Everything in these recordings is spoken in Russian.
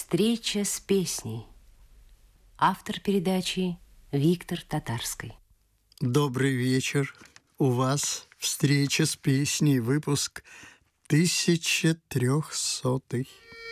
Встреча с песней. Автор передачи Виктор Татарский. Добрый вечер. У вас встреча с песней, выпуск 1300.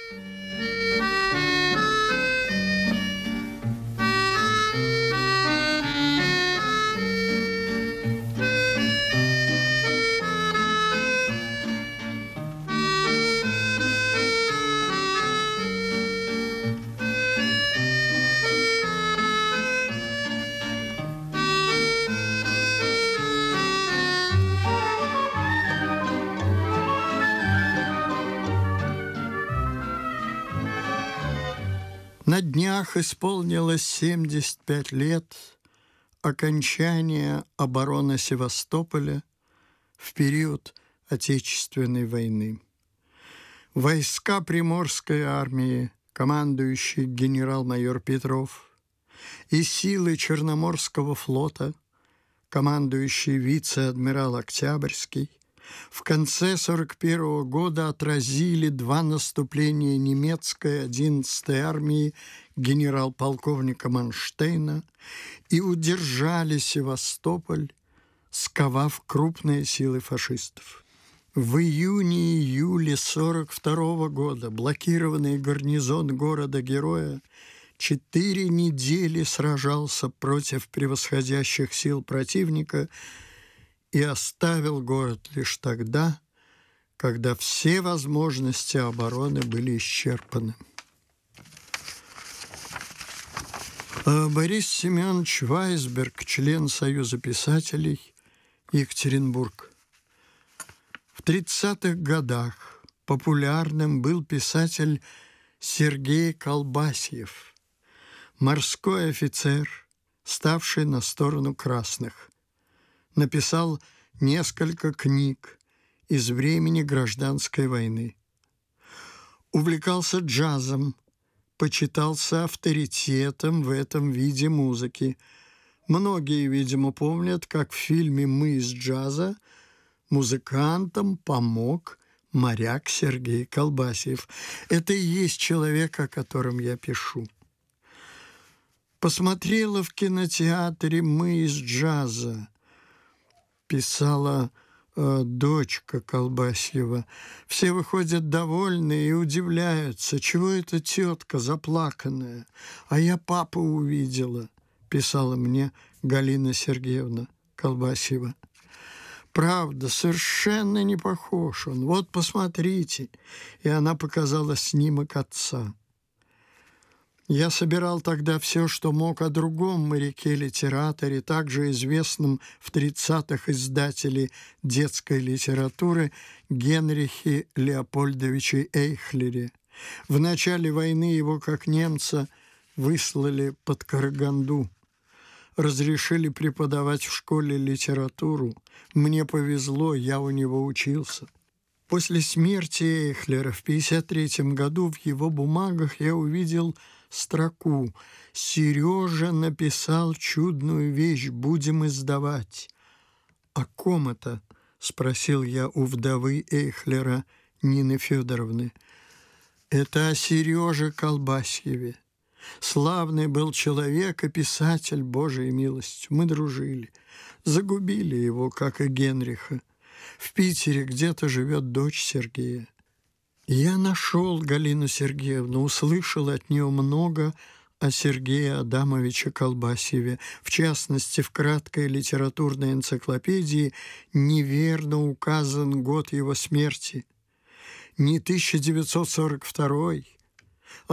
На днях исполнилось 75 лет окончания обороны Севастополя в период Отечественной войны. Войска Приморской армии, командующий генерал-майор Петров, и силы Черноморского флота, командующий вице-адмирал Октябрьский, в конце 1941 года отразили два наступления немецкой 11-й армии генерал-полковника Манштейна и удержали Севастополь, сковав крупные силы фашистов. В июне-июле 1942 года блокированный гарнизон города-героя 4 недели сражался против превосходящих сил противника и оставил город лишь тогда, когда все возможности обороны были исчерпаны. Борис Семенович Вайсберг, член Союза писателей, Екатеринбург. В 30-х годах популярным был писатель Сергей Колбасьев, морской офицер, ставший на сторону красных. Написал несколько книг из времени гражданской войны. Увлекался джазом, почитался авторитетом в этом виде музыки. Многие, видимо, помнят, как в фильме «Мы из джаза» музыкантам помог моряк Сергей Колбасьев. Это и есть человек, о котором я пишу. Посмотрела в кинотеатре «Мы из джаза», писала дочка Колбасьева. Все выходят довольные и удивляются, чего эта тетка заплаканная. А я папу увидела, писала мне Галина Сергеевна Колбасьева. Правда, совершенно не похож он. Вот посмотрите. И она показала снимок отца. Я собирал тогда все, что мог о другом моряке-литераторе, также известном в 30-х издателе детской литературы Генрихе Леопольдовиче Эйхлере. В начале войны его, как немца, выслали под Караганду. Разрешили преподавать в школе литературу. Мне повезло, я у него учился. После смерти Эйхлера в 1953 году в его бумагах я увидел строку «Сережа написал чудную вещь, будем издавать». «О ком это?» – спросил я у вдовы Эйхлера Нины Федоровны. «Это о Сереже Колбасьеве. Славный был человек и писатель Божией милостью. Мы дружили. Загубили его, как и Генриха. В Питере где-то живет дочь Сергея». Я нашел Галину Сергеевну, услышал от нее много о Сергее Адамовиче Колбасьеве. В частности, в краткой литературной энциклопедии неверно указан год его смерти. Не 1942, а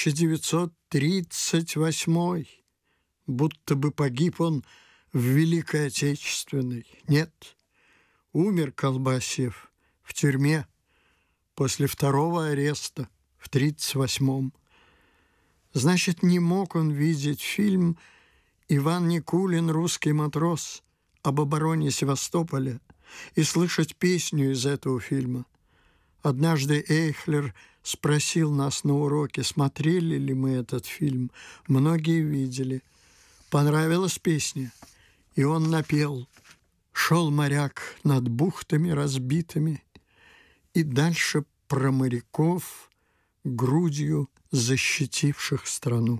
1938. Будто бы погиб он в Великой Отечественной. Нет, умер Колбасьев в тюрьме после второго ареста в 1938. Значит, не мог он видеть фильм «Иван Никулин. Русский матрос» об обороне Севастополя и слышать песню из этого фильма. Однажды Эйхлер спросил нас на уроке, смотрели ли мы этот фильм. Многие видели. Понравилась песня, и он напел. Шел моряк над бухтами разбитыми, и дальше про моряков грудью защитивших страну.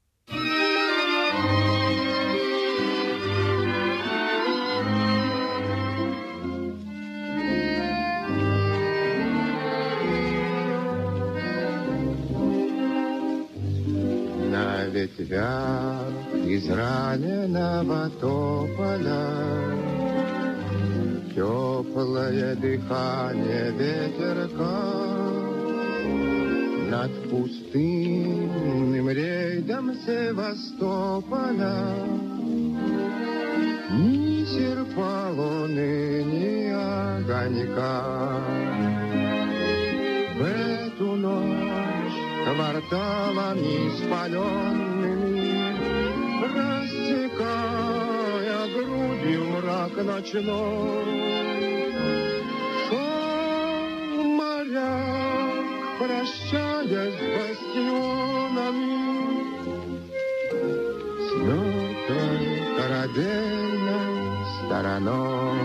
На ветвях израненного тополя теплое дыхание ветерка над пустынным рейдом Севастополя. Ни серпа луны, ни огонька. В эту ночь кварталами спаленными, рассекая грудью мрак ночной, шел моряк, прощаясь с бастионами, с мертвой корабельной стороной.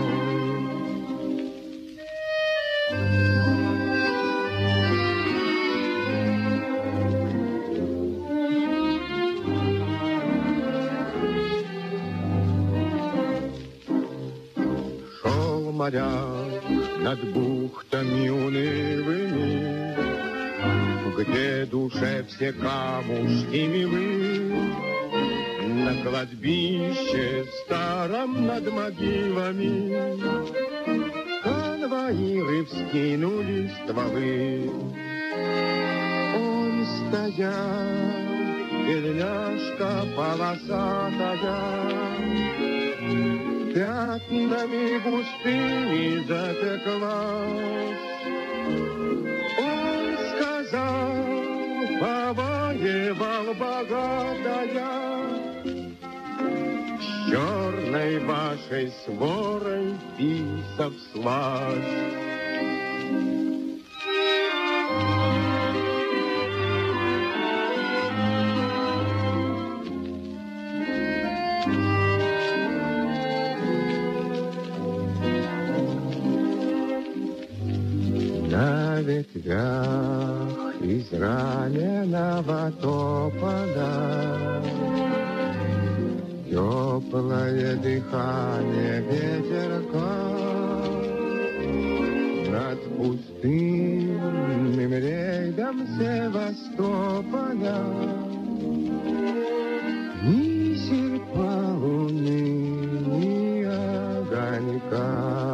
Моряк над бухтами унылыми, где душе все камушки милы, на кладбище старом над могилами конвоиры вскинули стволы. Он стоял, тельняшка полосатая, пятнами густыми запеклась. Он сказал, повоевал богатая, с черной вашей сворой писав слазь. На ветвях израненного тополя теплое дыхание ветерка над пустынным рейдом Севастополя. Ни серпа луны, ни огонька.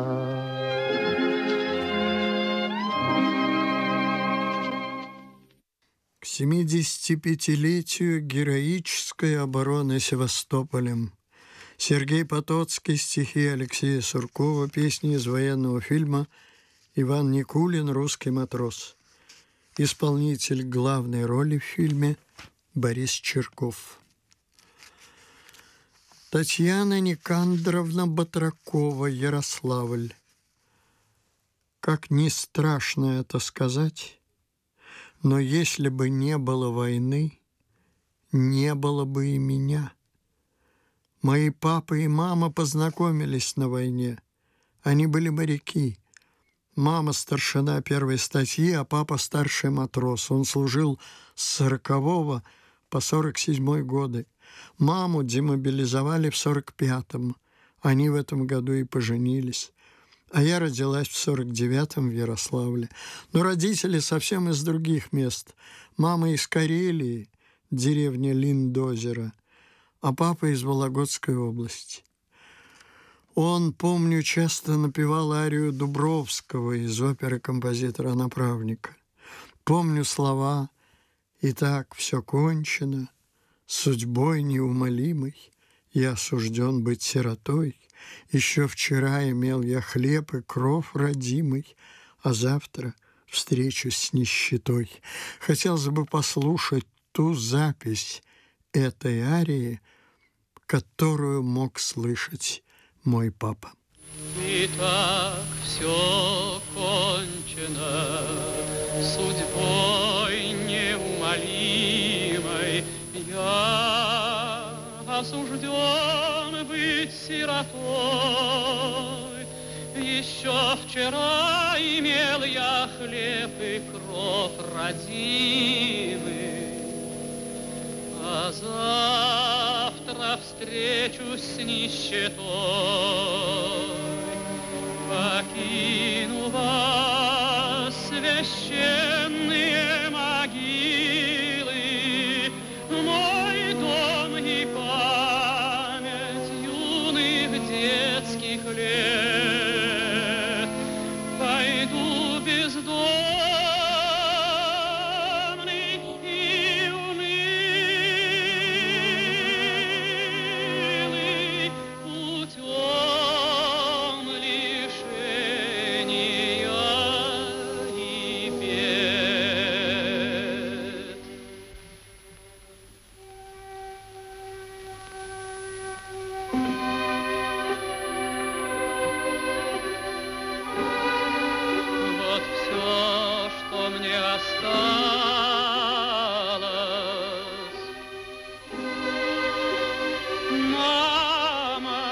К 75-летию героической обороны Севастополем Сергей Потоцкий, стихи Алексея Суркова, песни из военного фильма «Иван Никулин. Русский матрос». Исполнитель главной роли в фильме Борис Черков. Татьяна Никандровна Батракова, Ярославль. Как ни страшно это сказать, но если бы не было войны, не было бы и меня. Мои папа и мама познакомились на войне. Они были моряки. Мама старшина первой статьи, а папа старший матрос. Он служил с 40-го по 47-й годы. Маму демобилизовали в 45-м. Они в этом году и поженились. А я родилась в 49-м в Ярославле. Но родители совсем из других мест. Мама из Карелии, деревня Линдозеро, а папа из Вологодской области. Он, помню, часто напевал арию Дубровского из оперы композитора Направника. Помню слова «Итак, все кончено, судьбой неумолимой, я осужден быть сиротой. Еще вчера имел я хлеб и кров родимый, а завтра встречусь с нищетой». Хотелось бы послушать ту запись этой арии, которую мог слышать мой папа. Итак, все кончено, судьбой неумолимой, я осужден быть сиротой. Еще вчера имел я хлеб и кров родимый, а завтра встречусь с нищетой, покину вас, священные могилы, мой дом и память юных детских лет. Пойду бездомный и унылый путем лишения и бед. Вот все, что мне осталось. Мама,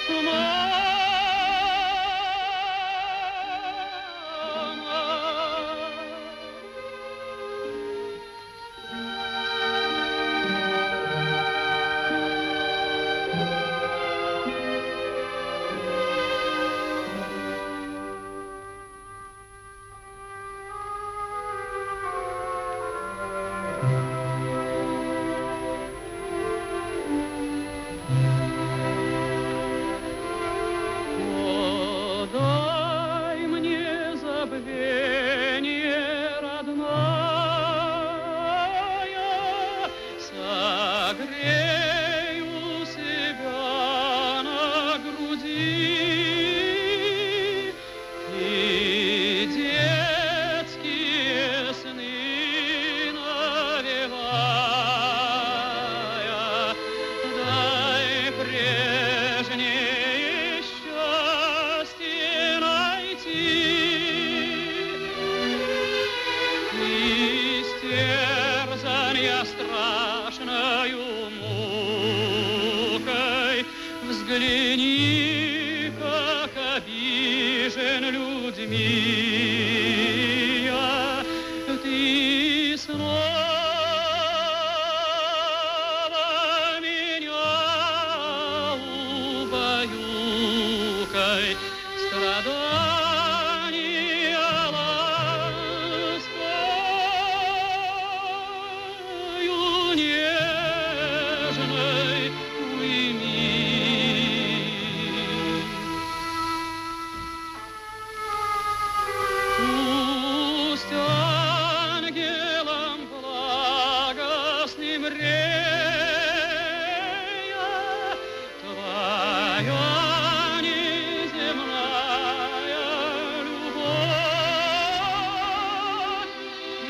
О, дай мне забвение родная, согрею себя на груди, и детские сны навевая, дай прежнее счастье найти. Истерзанья страшною мукой, взгляни, как обижен людьми я. Ты снова меня убаюкай, страдания ласкою нежной уйми. Пусть ангелам благостным рея твоя неземная любовь и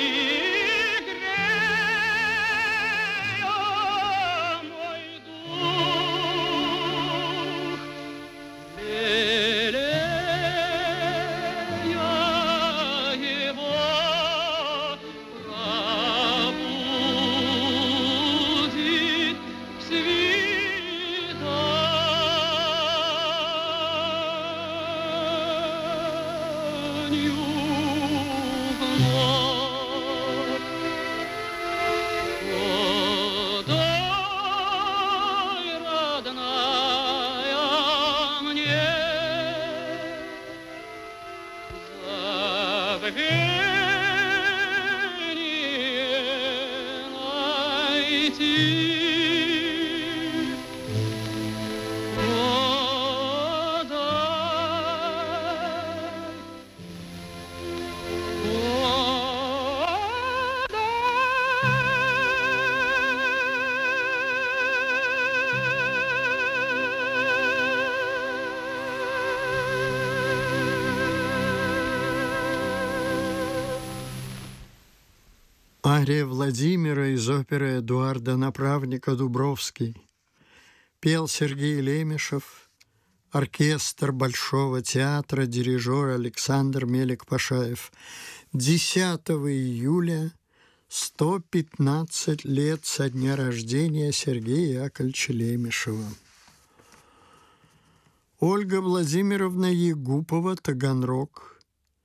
грея мой дух, лелея его пробудит к свиданию вновь. О, дай, родная, мне забвение найти. О, дай, Ария Владимира из оперы Эдуарда Направника «Дубровский». Пел Сергей Лемешев, оркестр Большого театра, дирижер Александр Мелик-Пашаев. 10 июля 115 лет со дня рождения Сергея Яковлевича Лемешева. Ольга Владимировна Егупова, Таганрог.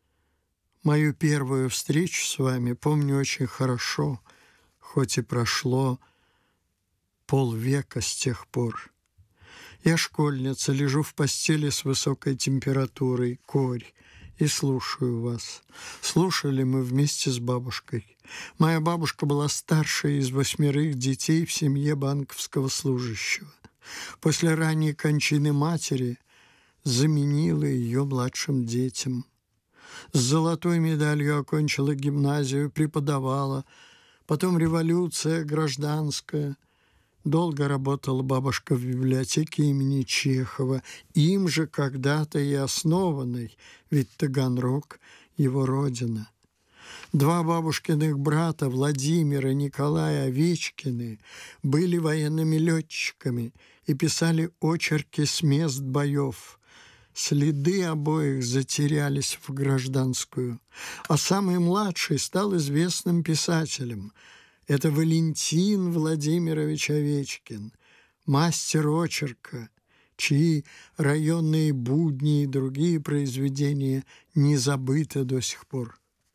Мою первую встречу с вами помню очень хорошо, хоть и прошло полвека с тех пор. Я школьница, лежу в постели с высокой температурой, корь, и слушаю вас. Слушали мы вместе с бабушкой. Моя бабушка была старшей из 8 детей в семье банковского служащего. После ранней кончины матери заменила ее младшим детям. С золотой медалью окончила гимназию, преподавала. Потом революция гражданская. Долго работала бабушка в библиотеке имени Чехова, им же когда-то и основанной, ведь Таганрог – его родина. 2 бабушкиных брата, Владимир и Николай Овечкины, были военными летчиками и писали очерки с мест боев. Следы обоих затерялись в гражданскую, а самый младший стал известным писателем. Это Валентин Владимирович Овечкин, мастер очерка, чьи районные будни и другие произведения не забыты до сих пор.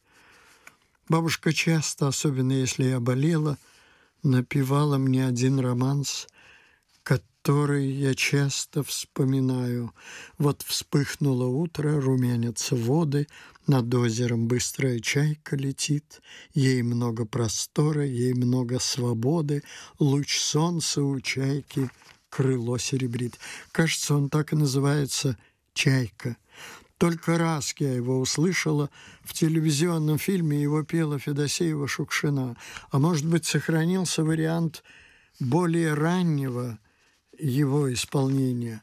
Бабушка часто, особенно если я болела, напевала мне один романс, который я часто вспоминаю. Вот вспыхнуло утро, румянятся воды, над озером быстрая чайка летит, ей много простора, ей много свободы, луч солнца у чайки крыло серебрит. Кажется, он так и называется «Чайка». Только раз я его услышала, в телевизионном фильме его пела Федосеева-Шукшина, а может быть, сохранился вариант более раннего его исполнения.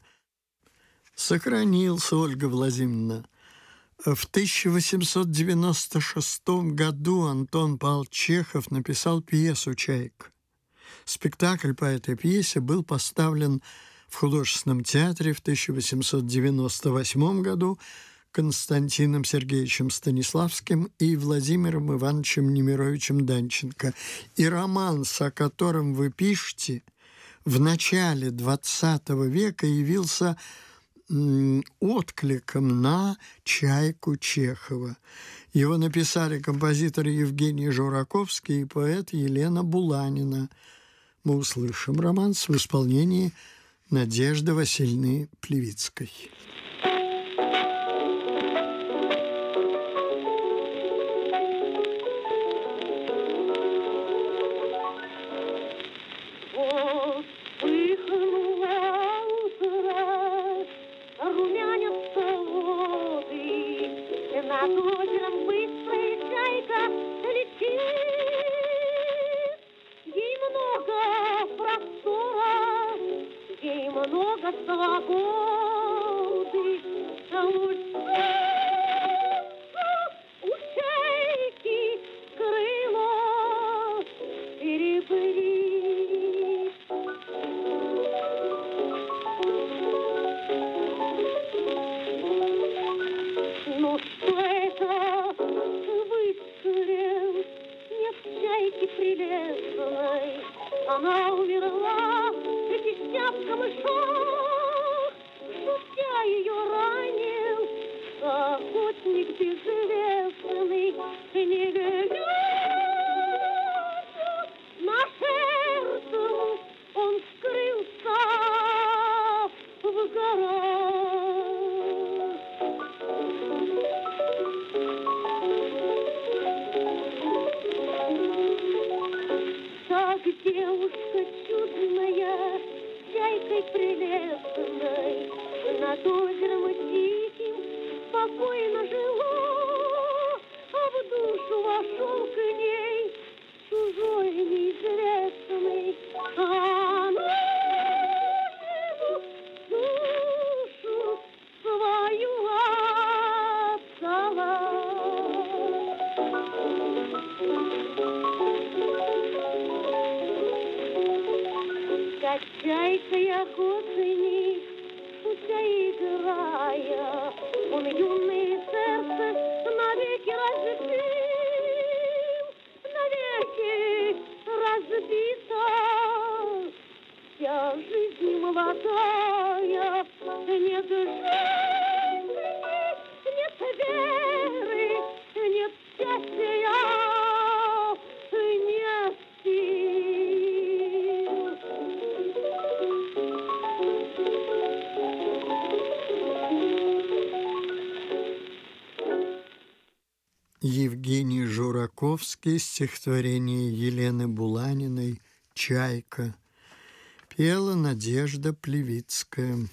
Сохранился, Ольга Владимировна. В 1896 году Антон Павлович Чехов написал пьесу «Чайка». Спектакль по этой пьесе был поставлен в художественном театре в 1898 году Константином Сергеевичем Станиславским и Владимиром Ивановичем Немировичем Данченко. И романс, о котором вы пишете, в начале XX века явился откликом на «Чайку» Чехова. Его написали композитор Евгений Жураковский и поэт Елена Буланина. Мы услышим романс в исполнении Надежды Васильевны Плевицкой. Много свободы, у чайки крыло серебрит. Ну что это выстрел? Нет чайки прелестной, она умерла. Десятка мышах, шутя ее ранил, охотник безвестный, не глядя на жертву, он скрылся в горах. Так девушка чудная, чайкой прелестной, над озером тихим спокойно жила, а в душу вошел к ней чужой неизвестный, а она ему душу свою отдала. Чайка и охотник, шутя играя, он юное сердце навеки разбил, навеки разбито. Вся жизнь молодая нет жизни, нет веры, нет счастья, нет сил. Евгений Жураковский, стихотворение Елены Буланиной «Чайка». Пела Надежда Плевицкая.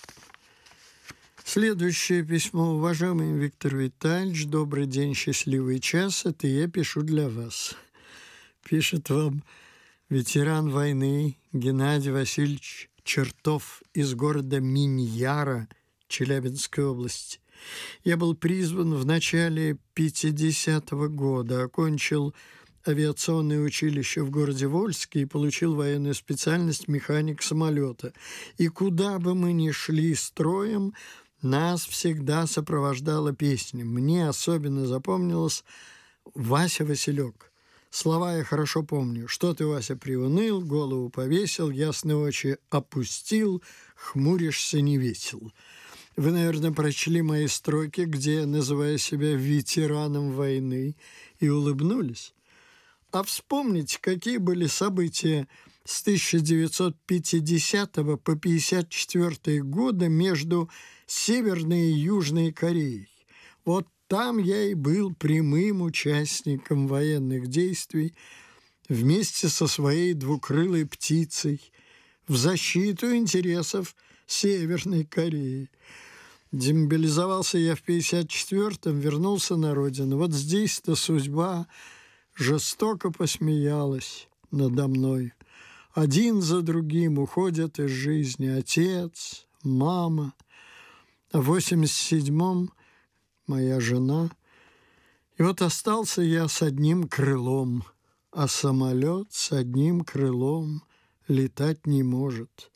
Следующее письмо. Уважаемый Виктор Витальевич, добрый день, счастливый час. Это я пишу для вас. Пишет вам ветеран войны Геннадий Васильевич Чертов из города Миньяра Челябинской области. Я был призван в начале 50-го года, окончил авиационное училище в городе Вольске и получил военную специальность механик самолета. И куда бы мы ни шли строем, нас всегда сопровождала песня. Мне особенно запомнилась «Вася Василек». Слова я хорошо помню. «Что ты, Вася, приуныл, голову повесил, ясные очи опустил, хмуришься не весел». Вы, наверное, прочли мои строки, где я называю себя ветераном войны, и улыбнулись. А вспомните, какие были события с 1950 по 1954 годы между Северной и Южной Кореей. Вот там я и был прямым участником военных действий вместе со своей двукрылой птицей в защиту интересов Северной Кореи. Демобилизовался я в 1954-м, вернулся на родину. Вот здесь-то судьба жестоко посмеялась надо мной. Один за другим уходят из жизни отец, мама. А в 1987-м моя жена. И вот остался я с одним крылом, а самолет с одним крылом летать не может.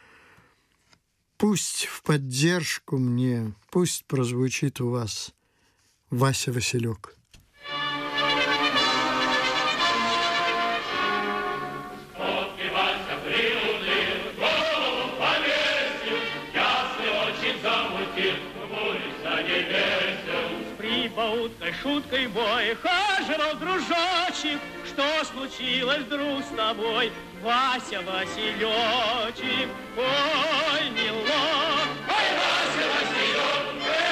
Пусть в поддержку мне, пусть прозвучит у вас Вася Василек. Прибауткой, шуткой бой хаживал дружочек. Что случилось вдруг с тобой, Вася Василечек? Ой, милок, ой, Вася Василек,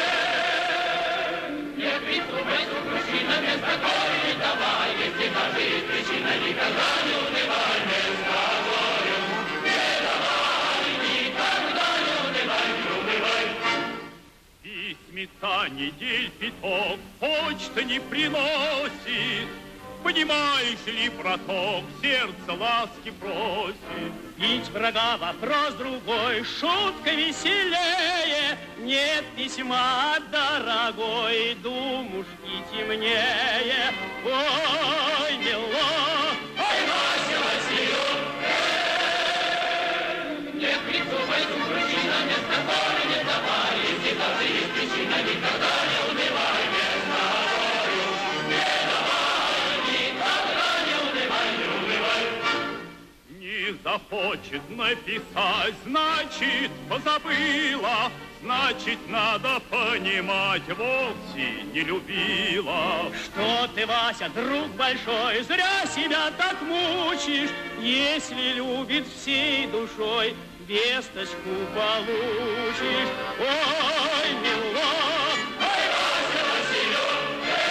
не придумай, что причина вместо горя не давай, если даже есть причина, никогда не унывай вместо горя. Не давай, никогда не унывай, не унывай. Письмица недель пяток почта не приносит. Понимаешь ли, браток, сердце ласки просит. Бить врага вопрос другой, шутка веселее. Нет письма, дорогой, думушки темнее. Ой, милок, ой, Вася Василек, не придумай, причина вместо горя не давай. Если даже есть причина, никогда не унывай вместо горя. Не давай, никогда не унывай, не унывай. Не захочет написать, значит, позабыла. Значит, надо понимать, вовсе не любила. Что ты, Вася, друг большой, зря себя так мучишь. Если любит всей душой, весточку получишь. Ой, милок, ой, Вася Василек,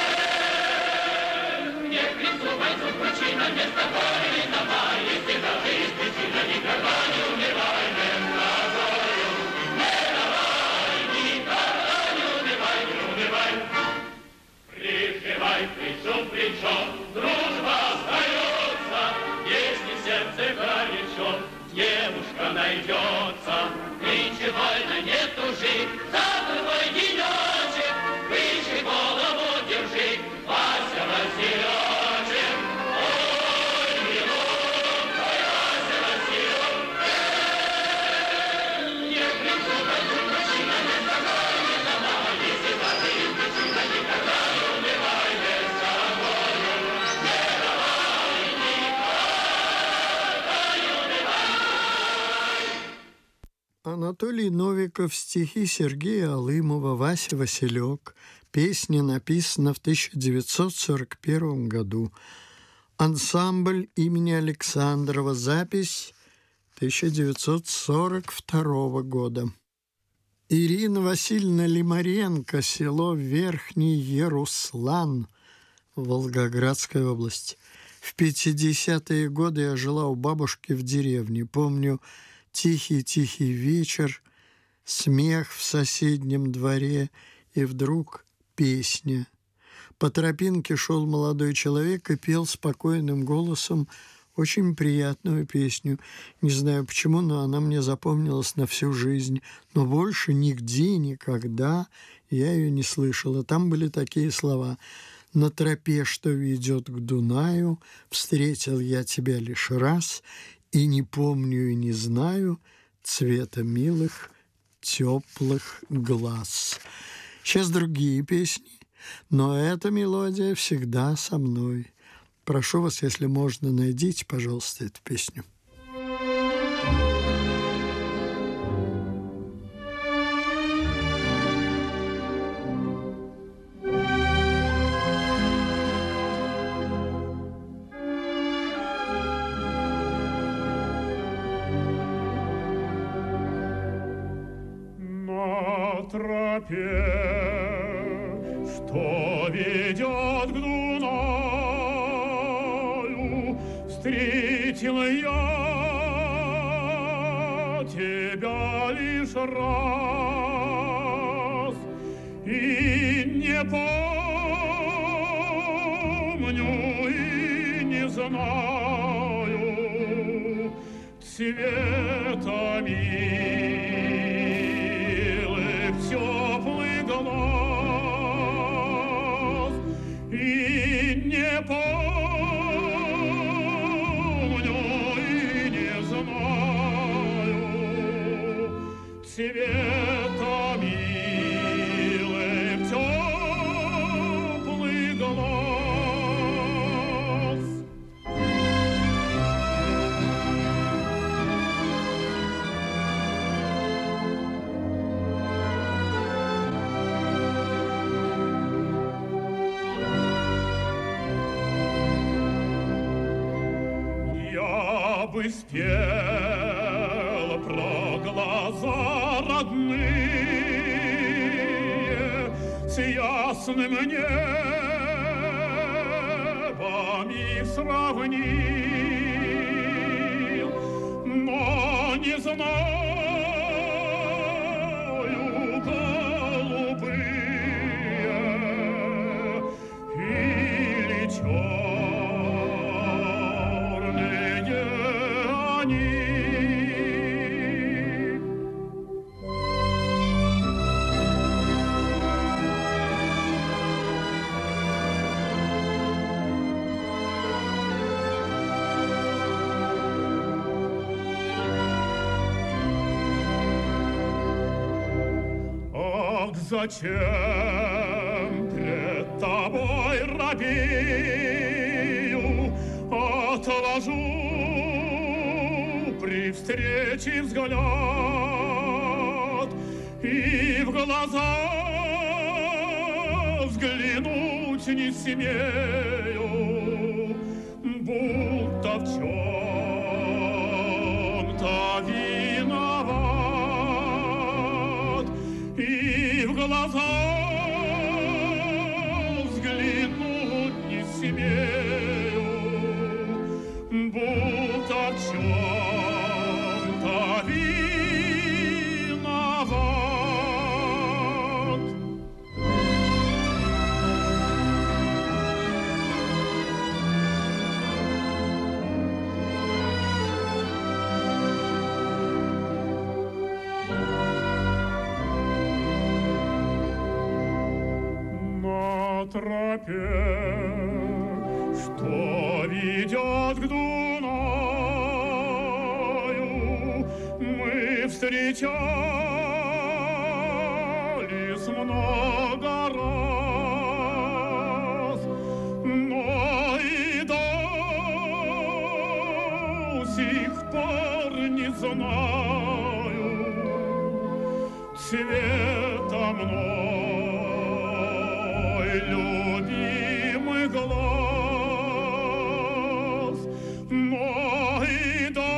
не придумай, тут причина вместо горя не давай. Если даже есть причина, никогда не унывай вместо горя. Не давай, никогда не унывай, не унывай. Приживай плечом, дружба остается, если сердце горячо. Девушка найдется, нынче больно не тужи, завтра твой денечек, выше голову держи, Вася Василечек. Ой, милок, ой, Вася Василек, не придумай, причина вместо горя не давай, если даже есть причина, никогда не унывай вместо горя. Анатолий Новиков, стихи Сергея Алымова, Вася Василек. Песня написана в 1941 году. Ансамбль имени Александрова. Запись 1942 года. Ирина Васильевна Лимаренко, село Верхний Яруслан, Волгоградская область. В 50-е годы я жила у бабушки в деревне. Помню тихий-тихий вечер, смех в соседнем дворе, и вдруг песня. По тропинке шел молодой человек и пел спокойным голосом очень приятную песню. Не знаю почему, но она мне запомнилась на всю жизнь. Но больше нигде, никогда я ее не слышала. Там были такие слова: «На тропе, что ведет к Дунаю, встретил я тебя лишь раз, и не помню и не знаю цвета милых теплых глаз». Сейчас другие песни, но эта мелодия всегда со мной. Прошу вас, если можно, найдите, пожалуйста, эту песню. На тропе, что ведет к Дунаю, встретил я тебя лишь раз, и не помню, и не знаю цвета милых теплых глаз, и не помню, и не знаю цвета милых теплых глаз. Я бы спел про глаза родные с ясным небом и сравнил, но не знаю, голубые или черные они. Ах, зачем пред тобой робею, отложу при встрече взгляд, и в глаза взглянуть не смею, будто в чем-то виноват, и в глаза взглянуть не смею, будто в чем-то виноват. На тропе, что ведет к Дунаю, мы встречались много раз, но и до сих пор не знаю Света мной любимый глаз, но и до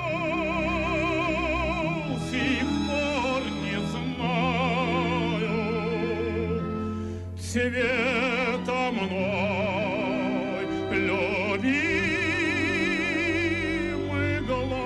сих пор не знаю цвета мной любимый глаз.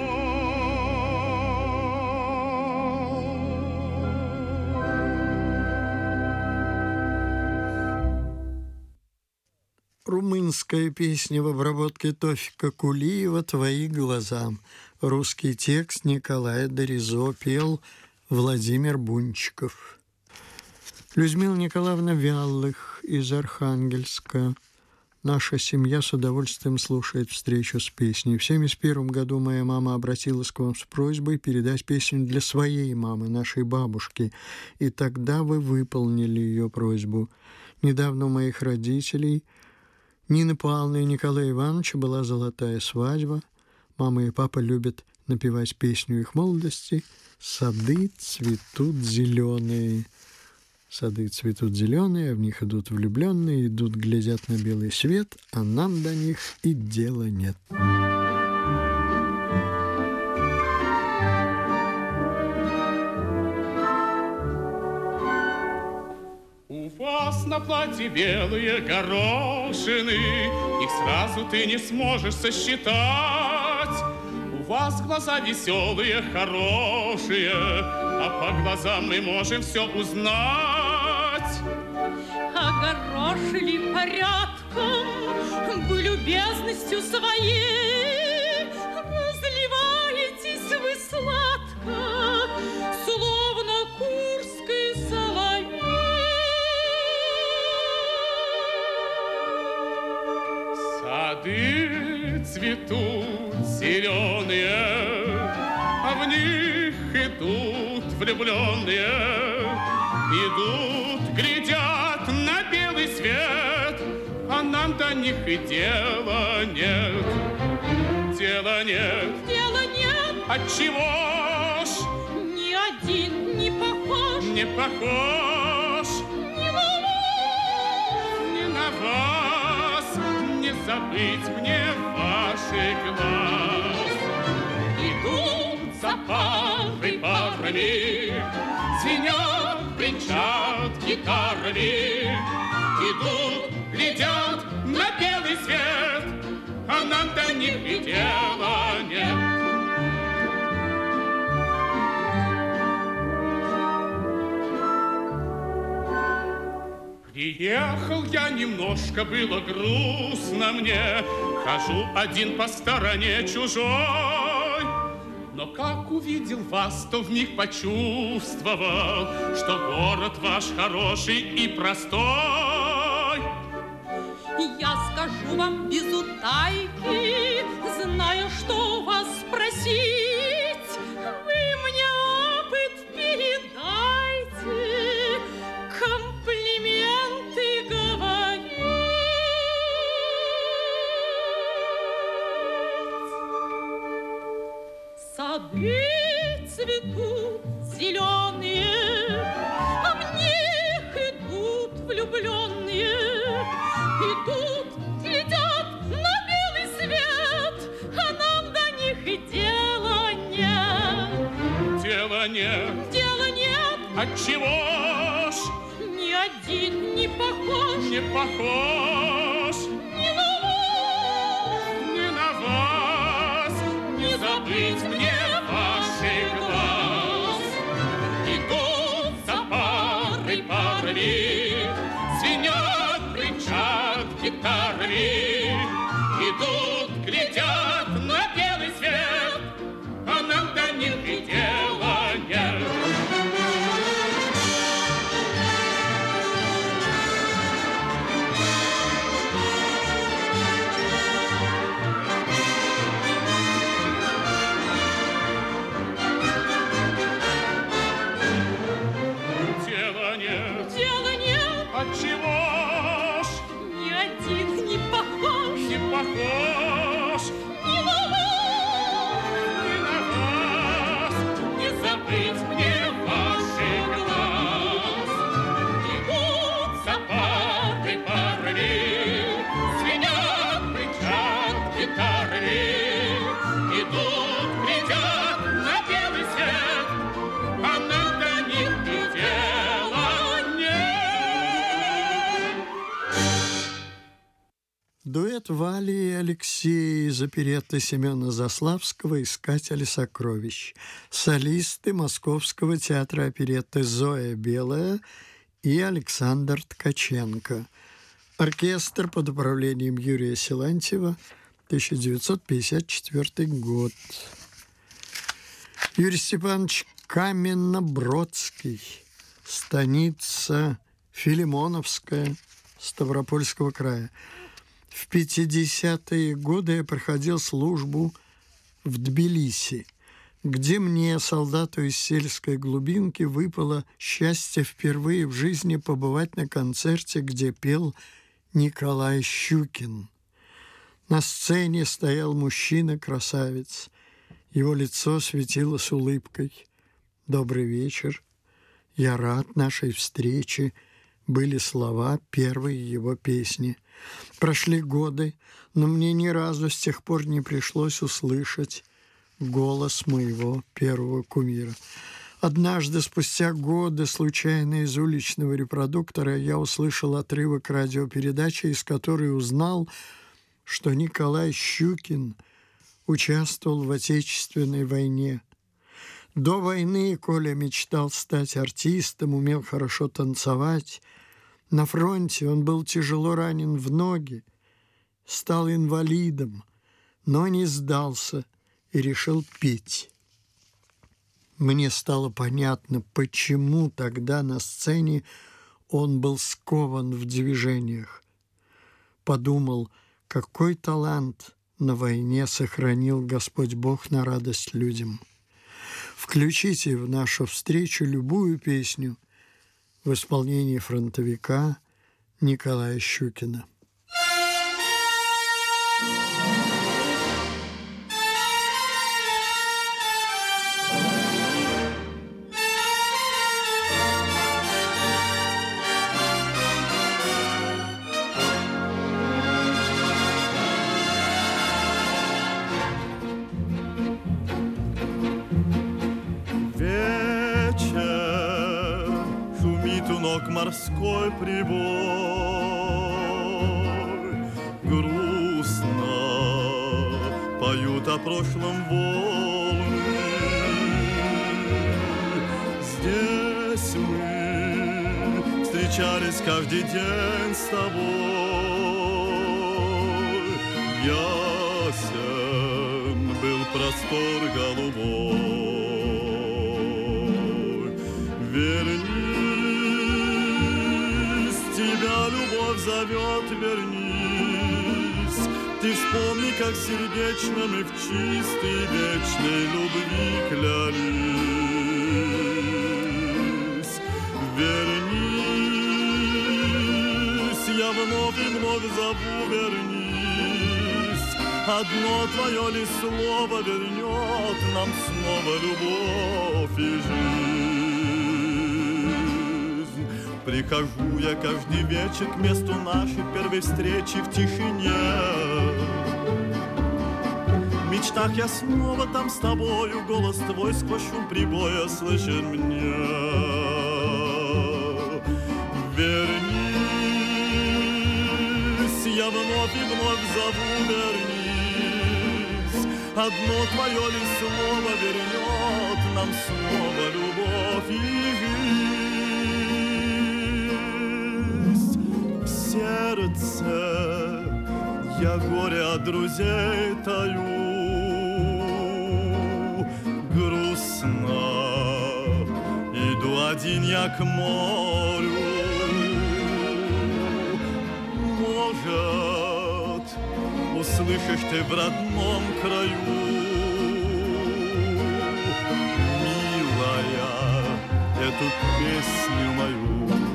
Румынская песня в обработке Тофика Кулиева «Твои глаза». Русский текст Николая Доризо пел Владимир Бунчиков. Людмила Николаевна Вялых из Архангельска. Наша семья с удовольствием слушает встречу с песней. В 1971 году моя мама обратилась к вам с просьбой передать песню для своей мамы, нашей бабушки, и тогда вы выполнили ее просьбу. Недавно у моих родителей Нины Павловны и Николая Ивановича была золотая свадьба. Мама и папа любят напевать песню их молодости «Сады цветут зеленые». Сады цветут зеленые, а в них идут влюбленные, идут, глядят на белый свет, а нам до них и дела нет. У вас на платье белые горошины, их сразу ты не сможешь сосчитать. У вас глаза веселые, хорошие, а по глазам мы можем все узнать. Огорошили порядком, вы любезностью своей разливаетесь вы сладко, словно курский соловей. Сады цветут зеленые, а в них идут влюбленные, идут, глядят на белый свет, а нам до них и дела нет. Дела нет. Дела нет. Отчего ж ни один не похож. Не похож Ни на вас. ни на вас, не забыть мне ваших глаз. Идут за парами, звенят, кричат гитарами, идут, глядят на белый свет, а нам до них и дела нет. Приехал я немножко, было грустно мне, хожу один по стороне чужой. Но как увидел вас, то вмиг почувствовал, что город ваш хороший и простой. Я скажу вам без утайки, знаю, что вас спросить. Вы мне опыт передайте, комплименты говорить. Сады цветут зеленые, а в них идут влюбленные, идут, глядят на белый свет, а нам до них и дела нет. Дела нет. Дела нет. Отчего ж Ни один не похож. не похож Ни на вас. ни на вас, не забыть мне ваших глаз. Идут за парами, звенят, кричат гитарами, идут, глядят на белый свет, а нам до них и дела нет. Дела нет. Дела нет. Отчего ж Ни один не похож. Дуэт Вали и Алексея из оперетты Семена Заславского «Искатели сокровищ». Солисты Московского театра оперетты Зоя Белая и Александр Ткаченко. Оркестр под управлением Юрия Силантьева, 1954 год. Юрий Степанович Каменнобродский, станица Филимоновская, Ставропольского края. В 50-е годы я проходил службу в Тбилиси, где мне, солдату из сельской глубинки, выпало счастье впервые в жизни побывать на концерте, где пел Николай Щукин. На сцене стоял мужчина-красавец. Его лицо светилось улыбкой. «Добрый вечер. Я рад нашей встрече», были слова первой его песни. Прошли годы, но мне ни разу с тех пор не пришлось услышать голос моего первого кумира. Однажды, спустя годы, случайно из уличного репродуктора, я услышал отрывок радиопередачи, из которой узнал, что Николай Щукин участвовал в Отечественной войне. До войны Коля мечтал стать артистом, умел хорошо танцевать. На фронте он был тяжело ранен в ноги, стал инвалидом, но не сдался и решил петь. Мне стало понятно, почему тогда на сцене он был скован в движениях. Подумал, какой талант на войне сохранил Господь Бог на радость людям. Включите в нашу встречу любую песню в исполнении фронтовика Николая Щукина. Морской прибой, грустно поют о прошлом волны. Здесь мы встречались каждый день с тобой. Ясен был простор голубой. Вернись, тебя любовь зовет, вернись. Ты вспомни, как сердечно мы в чистой вечной любви клялись. Вернись, я вновь и вновь зову, вернись. Одно твое ли слово вернет нам снова любовь и жизнь. Прихожу я каждый вечер к месту нашей первой встречи в тишине. В мечтах я снова там с тобою, голос твой сквозь шум прибоя слышен мне. Вернись, я вновь и вновь зову, вернись. Одно твое ли слово вернет нам снова любовь и жизнь. В сердце я горе от друзей таю. Грустно иду один я к морю. Может, услышишь ты в родном краю, милая, эту песню мою.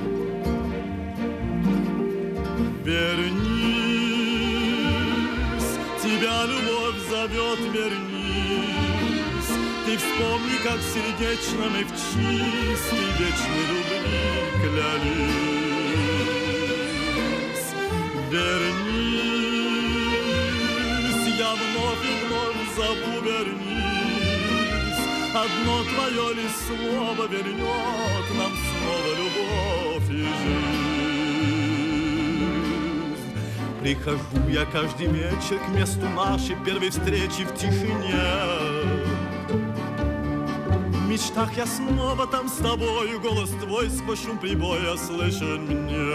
Вернись, тебя любовь зовет, вернись. Ты вспомни, как сердечно мы в чистой вечной любви клялись. Вернись, я вновь и вновь зову, вернись. Одно твое ли слово вернет нам снова любовь и жизнь. Прихожу я каждый вечер к месту нашей первой встречи в тишине. В мечтах я снова там с тобою, голос твой сквозь шум прибоя слышен мне.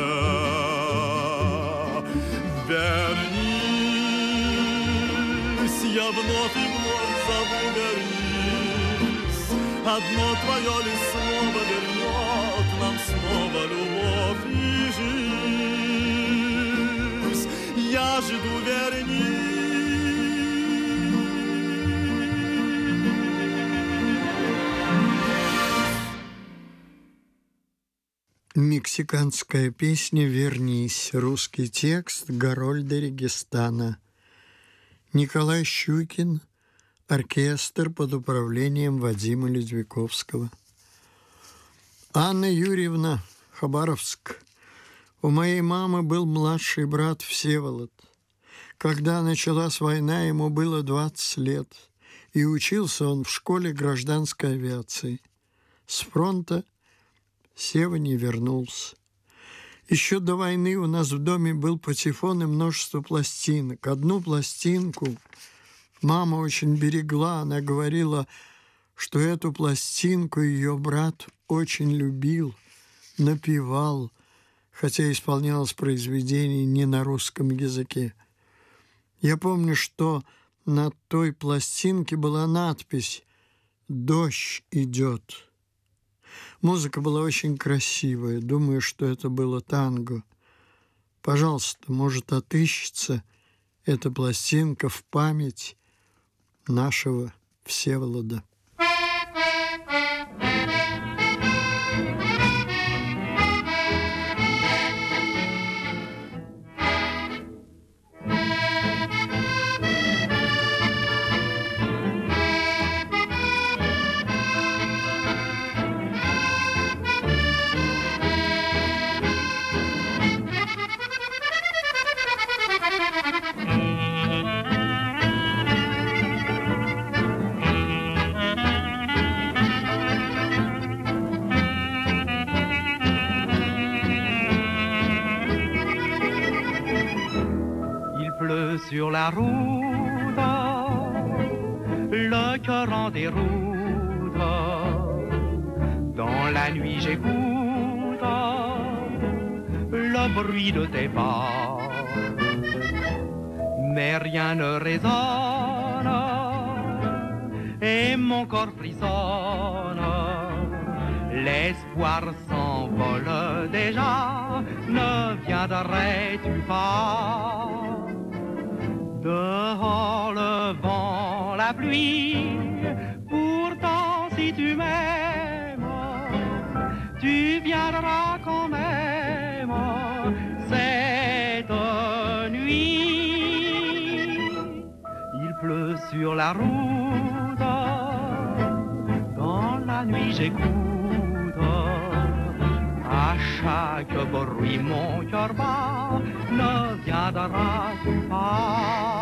Вернись, я вновь и вновь зову, вернись. Одно твое лишь слово вернет нам снова любовь и жизнь. Я жду, вернись. Мексиканская песня «Вернись». Русский текст Гарольда Регистана. Николай Щукин. Оркестр под управлением Вадима Ледвиковского. Анна Юрьевна, Хабаровск. У моей мамы был младший брат Всеволод. Когда началась война, ему было 20 лет, и учился он в школе гражданской авиации. С фронта Сева не вернулся. Еще до войны у нас в доме был патефон и множество пластинок. Одну пластинку мама очень берегла. Она говорила, что эту пластинку ее брат очень любил, напевал, хотя исполнялось произведение не на русском языке. Я помню, что на той пластинке была надпись «Дождь идет». Музыка была очень красивая. Думаю, что это было танго. Пожалуйста, может, отыщется эта пластинка в память нашего Всеволода. Sur la route, le cœur en déroute. Dans la nuit j'écoute le bruit de tes pas, mais rien ne résonne et mon corps frissonne. L'espoir s'envole déjà, ne viendrais-tu pas? Dehors le vent, la pluie, pourtant si tu m'aimes, tu viendras quand même cette nuit. Il pleut sur la route, dans la nuit j'écoute, à chaque bruit mon cœur bat, ne viendras-tu pas?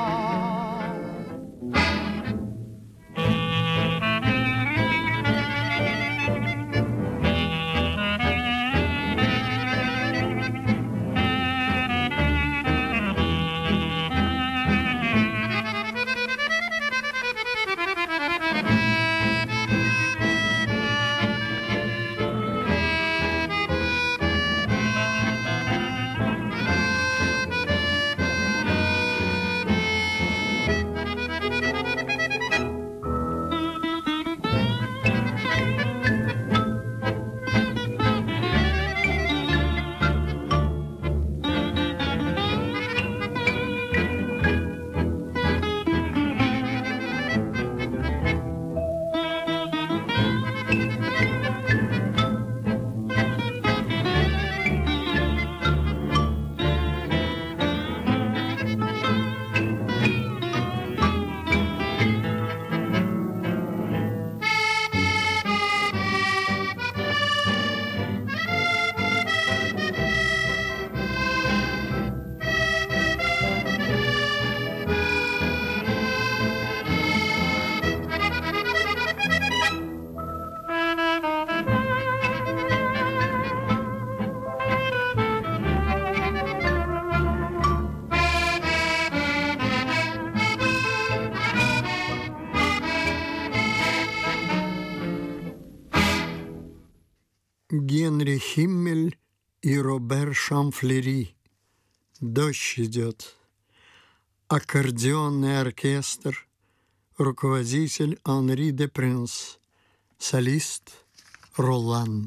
Генри Химмель и Робер Шамфлери. Дождь идет. Аккордеонный оркестр. Руководитель Анри де Принс. Солист Ролан.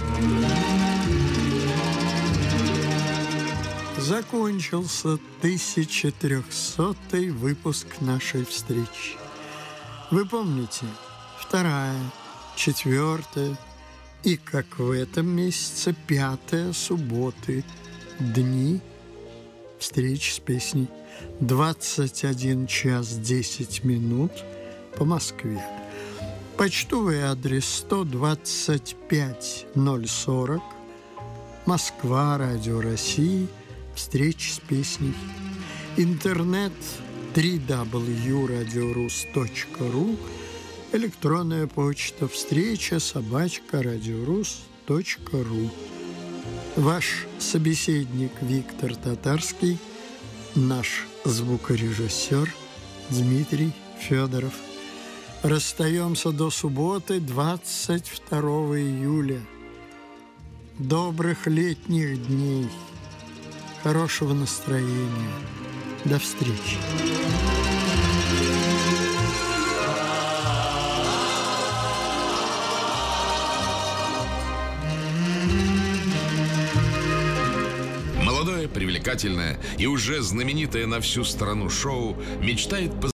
Закончился 1300-й выпуск нашей встречи. Вы помните, 2-я, 4-я и, как в этом месяце, 5-я субботы, дни встречи с песней. 21 час 10 минут по Москве. Почтовый адрес 125 040, Москва, Радио России, встречи с песней. Интернет www.radiorus.ru, электронная почта встреча@radiorus.ru. Ваш собеседник Виктор Татарский, наш звукорежиссер Дмитрий Федоров. Расстаемся до субботы, 22 июля. Добрых летних дней, хорошего настроения. До встречи. Молодое, привлекательное и уже знаменитое на всю страну шоу мечтает